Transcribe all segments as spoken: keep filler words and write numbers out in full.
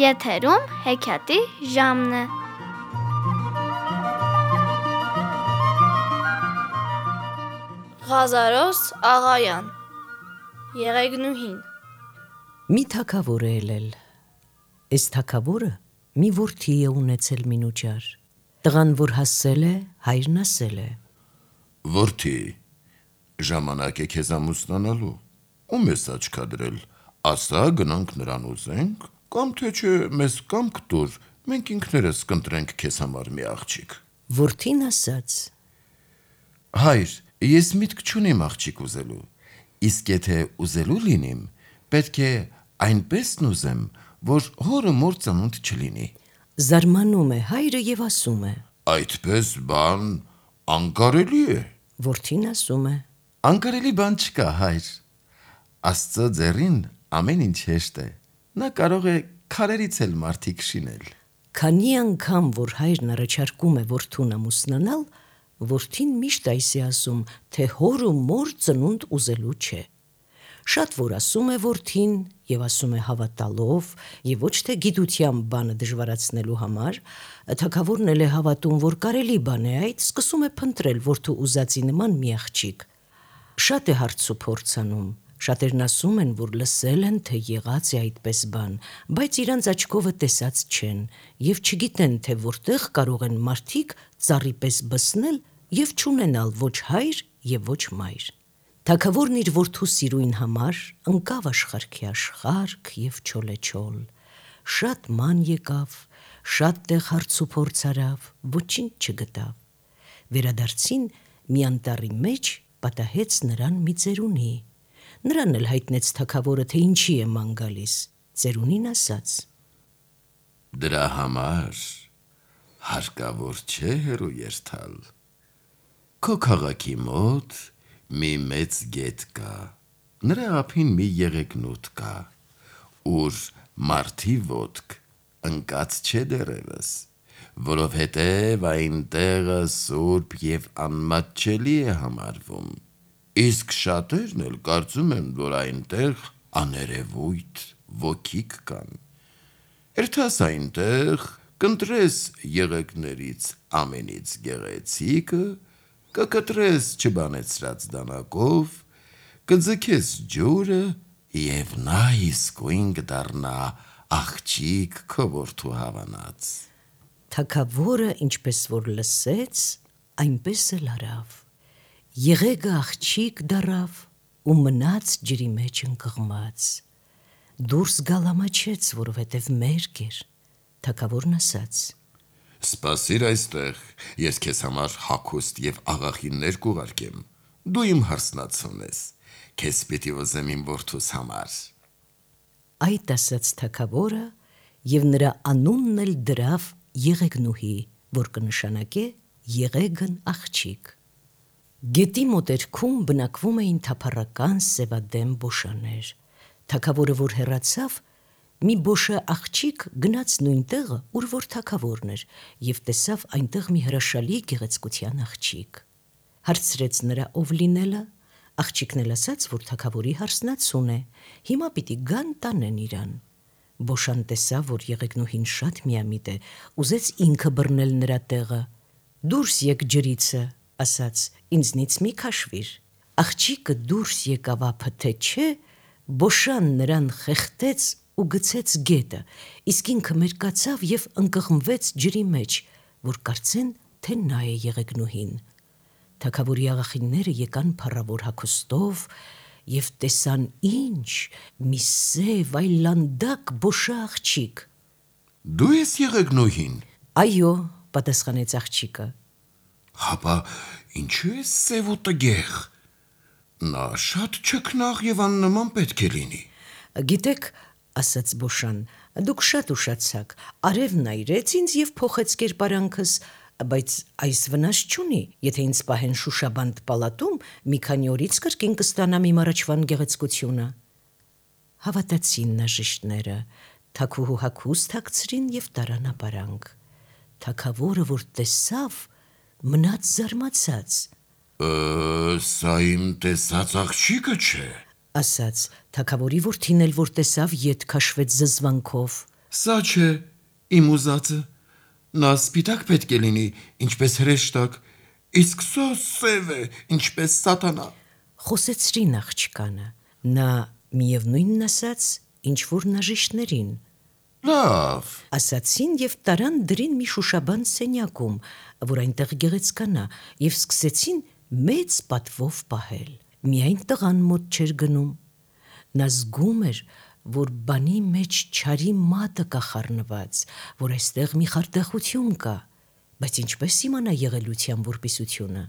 Եթերում հեքիաթի ժամն է։ Ղազարոս Աղայան Եղեգնուհին Մի թագավոր է ելել, այս թագավորը մի որդի է ունեցել մինուճար, տղան որ հասել է, հայրն ասել է. Որդի, ժամանակ է քեզ ամուսնանալու, ում ես աչքադրել, ասա գնանք նրան ուզենք, կամ թե չէ մեզ կամք տուր, մենք ինքներս կընտրենք քեզ համար մի աղջիկ։ Որդին ասաց. Հայր, ես միտք չունիմ աղջիկ ուզելու, իսկ եթե ուզելու լինիմ, պետք է այնպեսն ուզեմ, որ հորը մոր ծնունդ չլինի։ Զարմանում է հայրը և ասում է. Այդպես բան անկարելի է։ Որդին ասում է. Անկարելի բան չկա, հայր։ Աստծո ձեռին ամեն ինչ հեշտ է, նա կարող է քարերից էլ մարդիկ շինել։ Քանի անգամ, որ հայրն առաջարկում է որդուն ամուսնանալ, որդին միշտ այս է ասում, թե հոր ու մոր ծնունդ ուզելու չէ։ Շատ որ ասում է որդին և ասում է հավատալով և ոչ թե գիտությամբ բանը դժվարացնելու համար, թագավորն էլ է հավատում, որ կարելի բան է այդ, սկսում է փնտրել որդու ուզածի նման մի աղջիկ։ Շատ է հարց ու փորձ անում, շատերն ասում են, որ լսել են, թե եղած է այդպես բան, բայց իրանց աչքովը տեսած չեն և չգիտեն, թե որտեղ կարող են մարդիկ ծառի պես բսնել և չունենալ ոչ հայր և ոչ մայր։ Թագավորն իր որդու սիրույն համար ընկավ աշխարհքի աշխարհք և չոլեչոլ, շատ ման եկավ, շատ տեղ հարց ու փորձ արավ, ոչինչ չգտավ։ Վերադարձին մի անտառի մեջ պատահեց նրան մի ծերունի։ Նրան էլ հայտնեց թագավորը, թե ինչի է ման գալիս։ Ծերունին ասաց. Դրա համար հարկավոր չէ հեռու երթալ։ Քո քաղաքի մոտ մի մեծ գետ կա, նրա ափին մի եղեգնուտ կա, ուր մարդի ոտք ընկած չէ դեռևս, որովհետև այն տեղը սուրբ և անմատչելի է համարվում, իսկ շատերն էլ կարծում են, որ այնտեղ աներևույթ ոգիք կան։ Երթաս այնտեղ, կընտրես եղեգներից ամենից գեղեցիկը, կկտրես չբանեցրած դանակով, կձգես ջուրը և նա իսկույն կդառնա աղջիկ քո որդու հավանած։ Թագավորը ինչպես որ լսեց, այնպես էլ արավ։ Եղեգը աղջիկ դառավ ու մնաց ջրի մեջ ընկղմած։ Դուրս գալ ամաչեց, որովհետև մերկ էր։ Թագավորն ասաց. Սպասիր այստեղ, ես քեզ համար հագուստ և աղախիններ կուղարկեմ, դու իմ հարսնացուն ես, քեզ պիտի ուզեմ իմ որդուս համար։ Այդ ասաց թագավորը և նրա անունն էլ դրավ Եղեգնուհի, որ կնշանակե եղեգն աղջիկ։ Գետի մոտերքում բնակվում էին թափառական սևադեմ բոշաներ։ Թագավորը որ հեռացավ, մի բոշա աղջիկ գնաց նույն տեղը, ուր որ թագավորն էր, և տեսավ այնտեղ մի հրաշալի գեղեցկության աղջիկ։ Հարցրեց նրա ով լինելը, աղջիկն էլ ասաց, որ թագավորի հարսնացուն է, հիմա պիտի գան տանեն իրան։ Բոշան տեսավ, որ եղեգնուհին շատ միամիտ է, ուզեց ինքը բռնել նրա տեղը։ Դուրս եկ ջրիցը, ասաց, ինձնից մի քաշվիր։ Աղջիկը դուրս եկավ ափը, թե չէ, բոշան նրան խեղդեց ու գցեց գետը, իսկ ինքը մերկացավ և ընկղմվեց ջրի մեջ, որ կարծեն, թե նա է եղեգնուհին։ Թագավորի աղախինները եկան փառավոր հագուստով և տեսան ինչ, մի սև այլանդակ բոշա աղջիկ։ Դու ես եղեգնուհին։ Այո, պատասխանեց աղջիկը։ Հապա ինչու ես սև ու տգեղ։ Նա շատ չքնաղ և աննման պետք է լինի։ Գիտեք, ասաց բոշան, դուք շատ ուշացաք, արևն այրեց ինձ և փոխեց կերպարանքս, բայց այս վնաս չունի, եթե ինձ պահեն Շուշաբանդ պալատում, մի քանի օրից կրկին կստանամ իմ առաջվան գեղեցկությունը։ Հավատացին նաժիշտները, թագուհու հագուստ հագցրին և տարան ապարանք։ Թագավորը որ տեսավ, մնաց զարմացած։ Սա իմ տեսած աղջիկը չէ, ասաց, թագավորի որդին էլ որ տեսավ, ետ քաշվեց զզվանքով։ Սա չէ իմ ուզածը։ Նա սպիտակ պետք է լինի, ինչպես հրեշտակ, իսկ սա սև է, ինչպես սատանա։ Խոսեցրին աղջկանը, նա միևնույնն ասաց, ինչ որ նաժիշտներին, Լավ, ասացին եւ տարան դրին մի շուշաբան սենյակում, որ այնտեղ գեղեցկանա, եւ սկսեցին մեծ պատվով պահել։ Միայն տղան մոտ չէր գնում։ Նա զգում էր, որ բանի մեջ չարի մատը կա խառնված, որ այստեղ մի խարդախություն կա, բայց ինչպես իմանա եղելության որպիսությունը։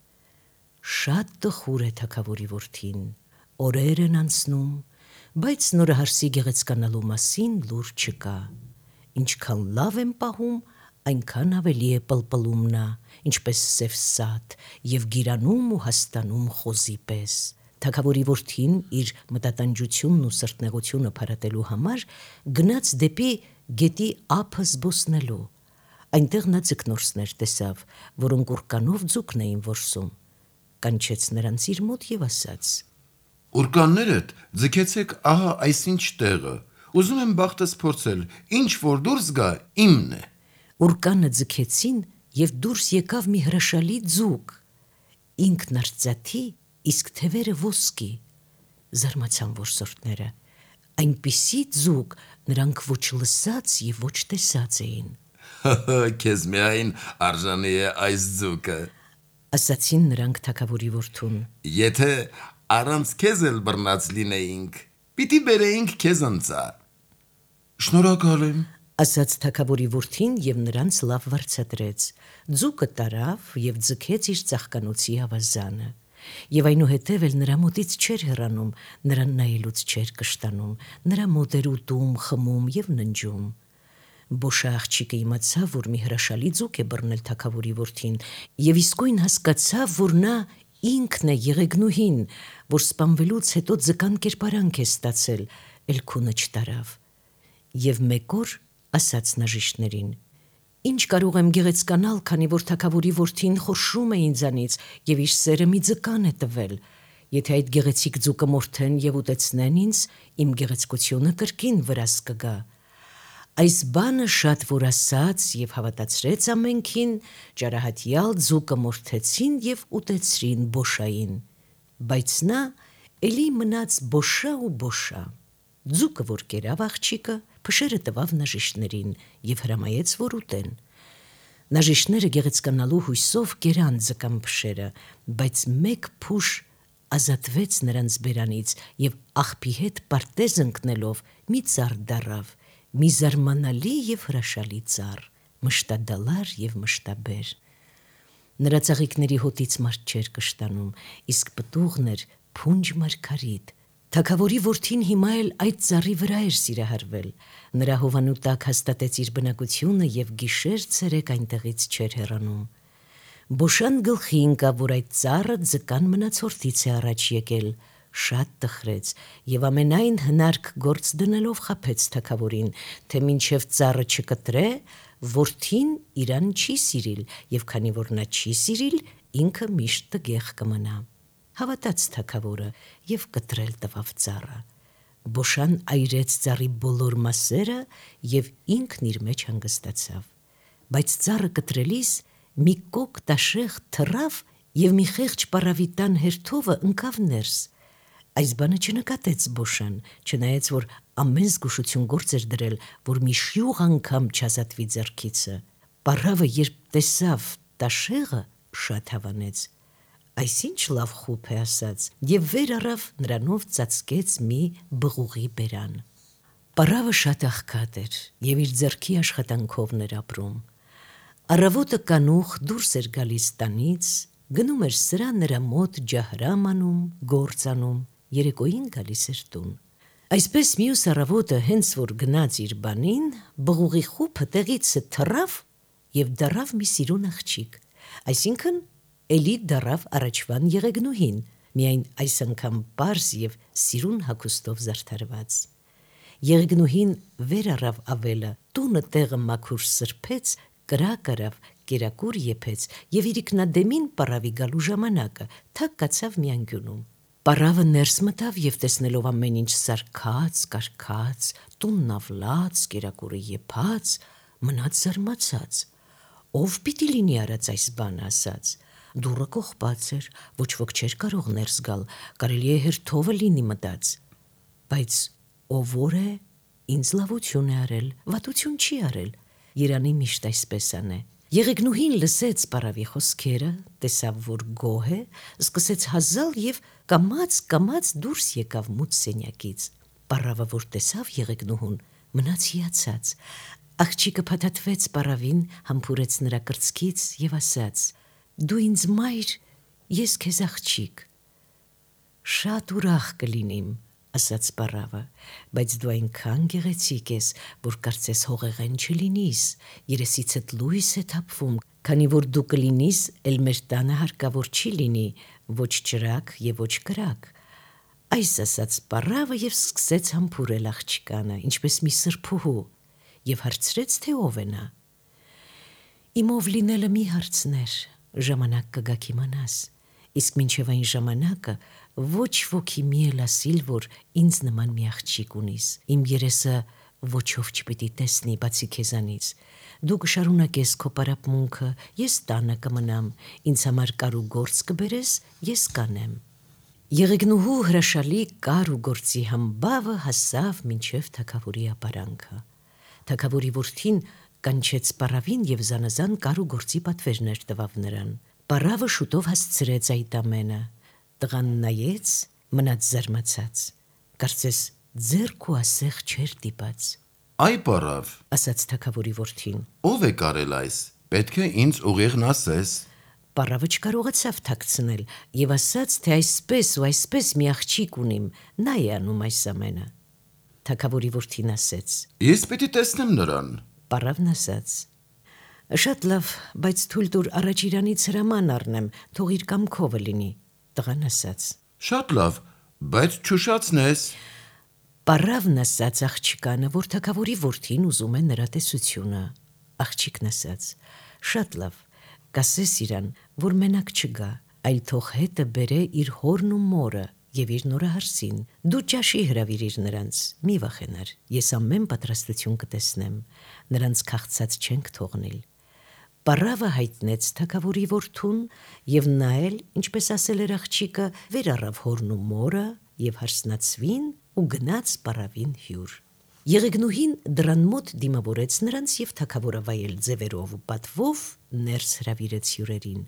Շատ տխուր է թագավորի որդին, օրեր են անցնում, բայց նորահարսի գեղեցկանալու մասին լուր չկա։ Ինչքան լավ են պահում, այնքան ավելի է պլպլում նա, ինչպես սև սատ, եւ գիրանում ու հաստանում խոզի պես։ Թագավորի որդին իր մտատանջությունն ու սրտնեղությունը փարատելու համար գնաց դեպի գետի ափը զբոսնելու։ Այնտեղ նա ձկնորսներ տեսավ, որոնք ուրկանով ձուկն էին որսում։ Կանչեց նրանց իր մոտ եւ ասաց. Ուրկաններդ ձգեցեք ահա այսինչ տեղը։ Ուզում եմ բախտս փորձել, ինչ որ դուրս գա, իմն է։ Ուրկանը ձգեցին եւ դուրս եկավ մի հրաշալի ձուկ։ Ինքն արծաթի, իսկ թևերը ոսկի։ Զարմացան որսորդները։ Այնպիսի ձուկ նրանք ոչ լսած եւ ոչ տեսած էին։ Քեզ միայն արժանի է այս ձուկը։ Ասացին նրանք թագավորի որդուն։ Եթե առանց քեզ էլ բռնած լինեինք, պիտի բերեինք քեզ անցա։ Շնորհակալ եմ, ասաց թագավորի որդին եւ նրանց լավ վարձատրեց։ Ձուկը տարավ եւ ձգեց իր ծաղկանոցի ավազանը։ Եվ այնուհետև էլ նրա մոտից չէր հեռանում, նրան նայելուց չէր կշտանում, նրա մոտ էր ուտում, խմում եւ ննջում։ Բոշա աղջիկը իմացավ, որ մի հրաշալի ձուկ է բռնել թագավորի որդին, եւ իսկույն հասկացավ, որ նա ինքն է եղեգնուհին, որ սպանվելուց հետո ձկան կերպարանք է ստացել, էլ քունը չտարավ։ Եվ մեկ օր ասաց նաժիշտներին. Ինչ կարող եմ գեղեցկանալ, քանի որ թագավորի որդին խորշում է ինձանից եւ իր սերը մի ձկան է տվել։ Եթե այդ գեղեցիկ ձուկը մորթեն եւ ուտեցնեն ինձ, իմ գեղեցկությունը կրկին վրաս կգա։ Այս բանը շատ որ ասաց եւ հավատացրեց ամենքին, ճարահատյալ ձուկը մորթեցին եւ ուտեցրին Բոշային։ Բայց նա էլի մնաց Բոշա ու Բոշա։ Ձուկը որ կերավ աղջիկը, փշերը տվավ նաժիշտներին եւ հրամայեց, որ ուտեն։ Նաժիշտները գեղեցկանալու հույսով կերան ձկան փշերը, բայց մեկ փուշ ազատվեց նրանց բերանից եւ աղբի հետ պարտեզ ընկնելով մի ծառ դառավ, մի զարմանալի եւ հրաշալի ծառ, մշտադալար եւ մշտաբեր։ Նրա ծաղիկների հոտից մարդ չէր կշտանում, իսկ պտուղն էր փունջ մարգարիտ։ Թագավորի որդին հիմա էլ այդ ծառի վրա էր սիրահարվել։ Նրա հովանու տակ հաստատեց իր բնակությունը եւ գիշեր ցերեկ այնտեղից չէր հեռանում։ Բոշան գլխի ընկավ, որ այդ ծառը ձկան մնացորդից է առաջ եկել, շատ տխրեց եւ ամենայն հնարք գործ դնելով խաբեց թագավորին, թե մինչեւ ծառը չկտրե, որդին իրան չի սիրիլ եւ քանի որ նա չի սիրիլ, ինքը միշտ տգեղ կմնա։ Հավատաց թագավորը եւ կտրել տվավ ծառը։ Բոշան այրեց ծառի բոլոր մասերը եւ ինքն իր մեջ հանգստացավ։ Բայց ծառը կտրելիս մի կոկ տաշեղ թռավ եւ մի խեղճ պարավիտան հերթովը ընկավ ներս։ Այս բանը չնկատեց Բոշան, չնայած որ ամեն զգուշություն գործ էր դրել, որ մի շյուղ անգամ չազատվի ձեռքիցը։ Պարավը երբ տեսավ տաշեղը, շատ հավանեց։ Այսինչ լավ խուփ է ասաց, եւ վեր առավ նրանով ծածկեց մի բղուղի բերան։ Պարավը շատ աղքատ էր եւ իր ձեռքի աշխատանքով էր ապրում։ Առավոտը կանուխ դուրս էր գալիս տանից, գնում էր սրա նրա մոտ ջահրամ անում, գործ անում, երեկոյին գալիս էր տուն։ Այսպես մյուս առավոտը հենց որ գնաց իր բանին, բղուղի խուփը տեղից թռավ եւ դառավ մի սիրուն աղջիկ, այսինքն էլի դառավ առաջվան եղեգնուհին, միայն այս անգամ պարզ եւ սիրուն հագուստով զարդարված։ Եղեգնուհին վեր առավ ավելը, տունը տեղը մաքուր սրբեց, կրակ արավ, կերակուր եփեց եւ իրիկնադեմին պարավի գալու ժամանակը թակ կացավ մի անկյունում։ Պարավը ներս մտավ եւ տեսնելով ամեն ինչ սարքած, կարգած, տունն ավլած, կերակուրը եփած, մնաց զարմացած։ Ով պիտի լինի արած այս բանը ասաց։ Դուռը կողպած էր, ոչ ոք չէր կարող ներս գալ, կարելի է հերթովը լինի մտած։ Բայց ով որ է, ինձ լավություն է արել, վատություն չի արել։ Երանի միշտ այսպես անե։ Եղեգնուհին լսեց պարավի խոսքերը, տեսավ, որ գոհ է, սկսեց հազալ եւ կամաց կամաց դուրս եկավ մութ սենյակից։ Պարավը, որ տեսավ եղեգնուհուն, մնաց հիացած։ Աղջիկը փաթաթվեց պարավին, համբուրեց նրա կրծքից եւ ասաց. «Դու ինձ մայր, ես քեզ աղջիկ»։ «Շատ ուրախ կլինիմ», ասաց պարավը, «բայց դու այնքան գեղեցիկ ես, որ կարծես հողեղեն չլինիս, երեսիցդ լույս է թափվում, քանի որ դու կլինիս, էլ մեր տանը հարկավոր չի լինի, ոչ ճրակ եւ ոչ կրակ»։ Այս ասաց պարավը եւ սկսեց համբուրել աղջկանը, ինչպես մի սրբուհու, եւ հարցրեց, թե ով է նա։ «Իմ ով լինելը մի հարցներ, ժամանակ կգա կիմանաս, իսկ մինչև այն ժամանակը ոչ ոքի մի էլ ասիլ, որ ինձ նման մի աղջիկ ունիս, իմ երեսը ոչով չպիտի տեսնի բացի քեզանից, դու կշարունակես քո պարապմունքը, ես տանը կմնամ, ինձ համար կար ու գործ կբերես, ես կանեմ»։ Եղեգնուհու հրաշալի կար ու գործի համբավը հասավ մինչև թագավորի ապարանքը։ Թագավորի որդին կանչեց պարավին եւ զանազան կար ու գործի պատվերներ տվավ նրան։ Պարավը շուտով հասցրեց այդ ամենը։ Տղան նայեց, մնաց զարմացած, կարծես ձեռք ու ասեղ չէր դիպած։ Այ պարավ, ասաց թագավորի որդին, ով է կարել այս, պետք է ինձ ուղիղն ասես։ Պարավը չկարողացավ թաքցնել եւ ասաց, թե այսպես ու այսպես մի աղջիկ ունիմ, նա է անում այս ամենը։ Թագավորի որդին ասեց. Ես պիտի տեսնեմ նրան։ Պարավն ասաց. Շատ լավ, բայց թույլ տուր առաջ իրանից հրաման առնեմ, թող իր կամքովը լինի։ Տղան ասաց. Շատ լավ, բայց չուշացնես։ Պարավն ասաց աղջկանը, որ թագավորի որդին ուզում է նրա տեսությունը։ Աղջիկն ասաց. Շատ լավ, կասես իրան, որ մենակ չգա, այլ թող հետը բերե իր հորն ու մորը եւ իր նորահարսին։ Դու ճաշի հրավիրիր նրանց, մի վախենար, ես ամեն պատրաստություն կտեսնեմ, նրանց քաղցած չենք թողնել։ Պարավը հայտնեց թագավորի որդուն եւ նա էլ, ինչպես ասել էր աղջիկը, վեր առավ հորն ու մորը եւ հարսնացվին ու գնաց պարավին հյուր։ Եղեգնուհին դրան մոտ դիմավորեց նրանց եւ թագավորը վայել ձևերով ու պատվով ներս հրավիրեց հյուրերին։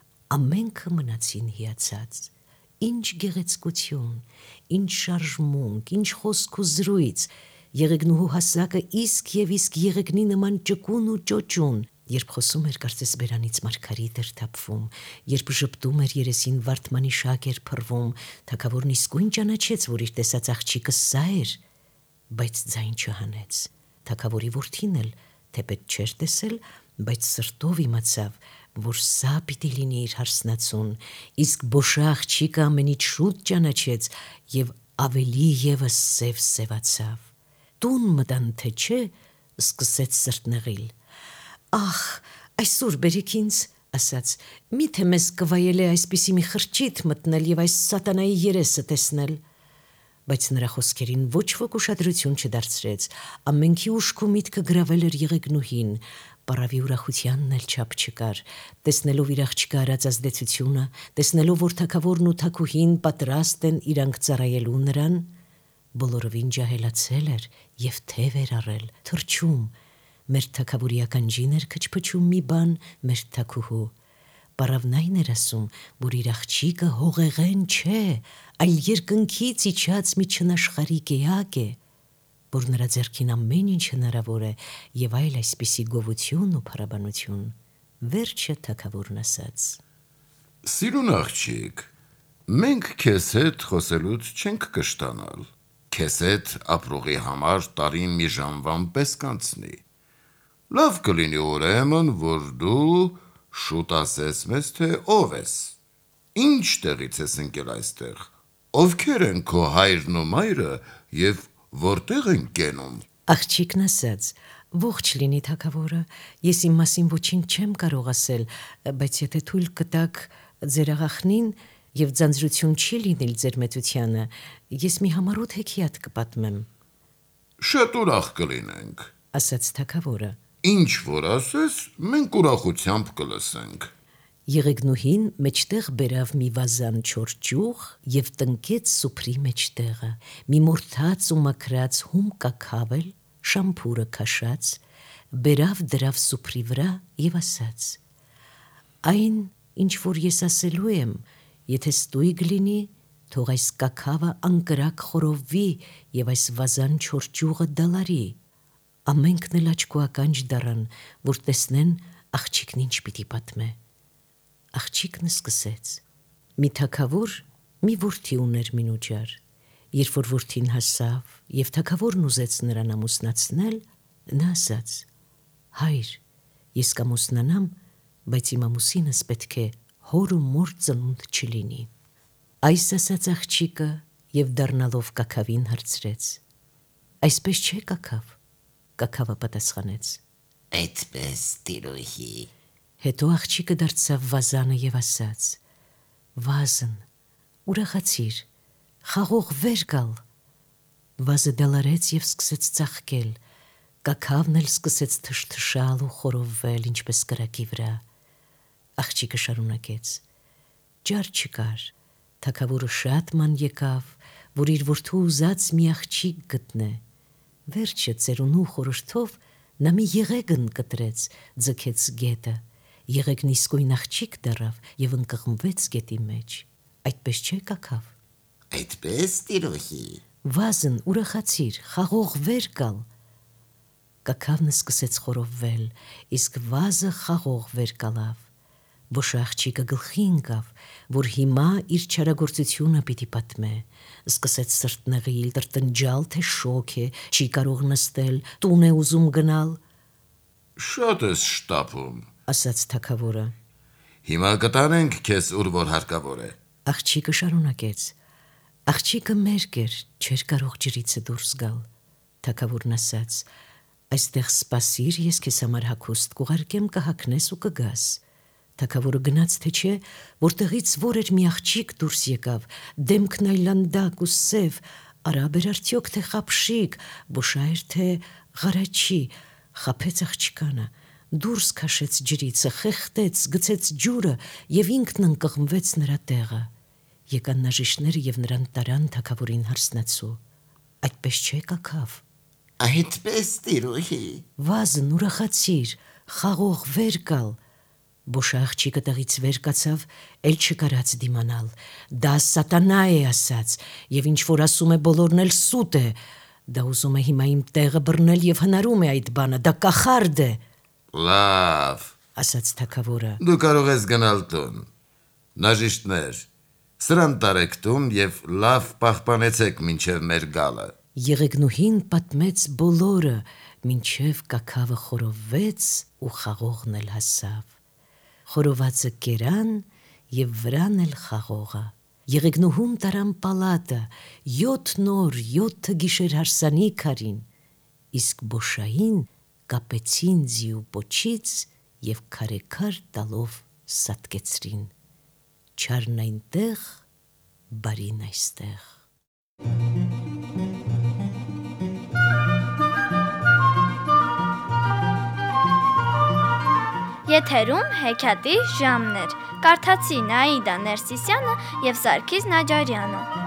Ամենքը մնացին հիացած։ Ինչ գեղեցկություն, ինչ շարժմունք, ինչ խոսք ու զրույց։ Եղեգնուհու հասակը իսկ եւ իսկ եղեգնի նման ճկուն ու ճոճուն, երբ խոսում էր, կարծես բերանից մարգարիտ էր թափվում, երբ ժպտում էր երեսին վարդմանի շակ էր փռվում, թագավորն իսկույն ճանաչեց, որ իր տեսած աղջիկը սա էր, բայց ձայն չհանեց։ Թագավորի որդին էլ թեպետ չէր տեսել, բայց սրտով իմացավ, որ սա պիտի լինի իր հարսնացուն, իսկ բոշա աղջիկը ամենից շուտ ճանաչեց եւ ավելի եւս սև սևացավ։ Տուն մտան թե չէ, սկսեց սրտնեղիլ։ Ախ, այսօր բերեք ինձ, ասաց, միթե մեզ կվայել է այսպիսի մի խրճիթ մտնել եւ այս սատանայի երեսը տեսնել։ Բայց նրա խոսքերին ոչ ոք ուշադրություն չդարձրեց, ամենքի ուշքու միտքը գրավել էր եղեգնուհին, պարավի ուրախությանն էլ չափ չկար, տեսնելով իր աղջկա արած ազդեցությունը, տեսնելով, որ թագավորն ու թագուհին պատրաստ են իրանք ծառայելու նրան, բոլորովին ջահելացել էր եւ թև էր առել, թրջում, մեր թագավորի ականջին էր քչփչում մի բան, մեր թագուհու։ Պարավն այն էր ասում, որ իր աղջիկը հողեղեն չէ, այլ երկնքից իջած մի չնաշխարհիկ էակ է, որ նրա ձեռքին ամեն ինչ հնարավոր է եւ այլ այսպիսի գովություն ու փառաբանություն։ Վերջը թագավորն ասաց. Սիրուն աղջիկ, մենք քեզ հետ խոսելուց չենք կշտանալ։ Քեզ հետ ապրողի համար տարին մի ժամվան պես կանցնի։ Լավ կլինի ուրեմն, որ դու շուտ ասես մեզ, թե ով ես, ինչ տեղից ես ընկել այստեղ, ովքեր են քո հայրն ու մայրը եւ որտեղ են կենում։ Աղջիկն ասաց. Ողջ լինի թագավորը, ես իմ մասին ոչինչ չեմ կարող ասել, բայց եթե թույլ կտաք ձեր աղախնին եւ ձանձրություն չի լինել ձեր մեծությանը, ես մի համառոտ հեքիաթ կպատմեմ։ Շատ ուրախ կլինենք։ ասաց թագավորը։ Ինչ որ ասես, մենք ուրախությամբ կլսենք։ Եղեգնուհին մեջտեղ բերավ մի վազան չոր ճյուղ եւ տնկեց սուփրի մեջտեղը, մի մորթած ու մաքրած հում կաքավել, շամփուրը քաշած, բերավ դրավ սուփրի վրա եւ ասաց. Այն, ինչ որ ես ասելու եմ, եթե ստույգ լինի, թող այս կաքավը անկրակ խորովվի եւ այս վազան չոր ճյուղը դալարի։ Ամենքն էլ աչքուականջ դառան, որ տեսնեն աղջիկն ինչ պիտի պատմե։ Աղջիկն սկսեց. Մի թագավոր մի որդի ուներ մինուջար։ Երբ որ որդին հասավ եւ թագավորն ուզեց նրան ամուսնացնել, նա ասաց. Հայր, ես կամուսնանամ, բայց իմ ամուսինս պետք է հոր ու մոր ծնունդ չլինի։ Այս ասաց աղջիկը եւ դառնալով կաքավին հարցրեց. Այսպես չէ կաքավ։ Կաքավը պատասխանեց. Այդպես տիրոհի։ Հետո աղջիկը դարձավ վազանը եւ ասաց. Վազն, ուրախացիր, խաղող վեր գալ։ Վազը դալարեց եւ սկսեց ծաղկել։ Կաքավն էլ սկսեց թշթշալ ու խորովվել, ինչպես կրակի վրա։ Աղջիկը շարունակեց. Ջար չկար։ Թագավորը շատ ման եկավ, որ իր որդու ուզած մի աղջիկ գտնե։ Վերջը ծերունու խորհրդով նա մի եղեգն կտրեց, ձգեց գետը։ Եղեգն իսկույն աղջիկ դառավ եւ ընկղմվեց գետի մեջ։ Այդպես չէ կաքավ։ Այդպես տիրոհի։ Վազն, ուրախացիր, խաղող վեր գալ։ Կաքավն սկսեց խորովվել, իսկ վազը խաղող վեր գալավ։ Ոչ աղջիկը գլխի ընկավ, որ հիմա իր չարագործությունը պիտի պատմե։ Սկսեց սրտնեղիլ, տրտնջալ, թե շոք է, չի կարող նստել, տուն է ուզում գնալ։ Շատ ես շտապում, ասաց թագավորը։ Հիմա կտանենք քեզ ուր որ հարկավոր է։ Աղջիկը շարունակեց. Աղջիկը մերկ էր, չէր կարող ջրիցը դուրս գալ։ Թագավորն ասաց. Այստեղ սպասիր, ես քեզ համար հագուստ կուղարկեմ, կհագնես ու կգաս։ Թագավորը գնաց թե չէ, որտեղից որ էր մի աղջիկ դուրս եկավ, դեմքն այլանդակ ու սև, արաբ էր արդյոք թե խապշիկ, բոշայր թե ղարաչի, խափեց աղջկանը, դուրս քաշեց ջրիցը, խեղտեց, գցեց ջուրը եւ ինքն ընկղմվեց նրա տեղը։ Եկան նաժիշները եւ նրան տարան թագավորին հարսնացու։ Այդպես չէ կաքավ։ Այդպես տիրոհի։ Վազն, ուրախացիր, խաղող վեր գալ։ Բոշա աղջիկը տեղից վեր կացավ, էլ չկարած դիմանալ։ Դա սատանա է ասաց, եւ ինչ որ ասում է բոլորն էլ սուտ է։ Դա ուզում է հիմա իմ տեղը բռնել եւ հնարում է այդ բանը, դա կախարդ է, Լավ, ասաց թագավորը։ դու կարող ես գնալ տուն։ Նաժիշտներ, սրան տարեք տուն եւ լավ պահպանեցեք մինչեւ մեր գալը։ Եղեգնուհին պատմեց բոլորը, մինչև կաքավը խորովվեց ու խաղողն էլ հասավ։ Խորովածը կերան եւ վրան էլ խաղողը։ Եղեգնուհուն տարան պալատը, յոթ նոր, յոթը գիշեր հարսանիք արին, իսկ բոշային կապեցին ձիու պոչից եւ քարեքար տալով սատկեցրին։ Չարն այնտեղ, բարին այստեղ։ Եթերում հեքիաթի ժամն էր։ Կարդացին Աիդա Ներսիսյանը եւ Սարգիս Նաջարյանը։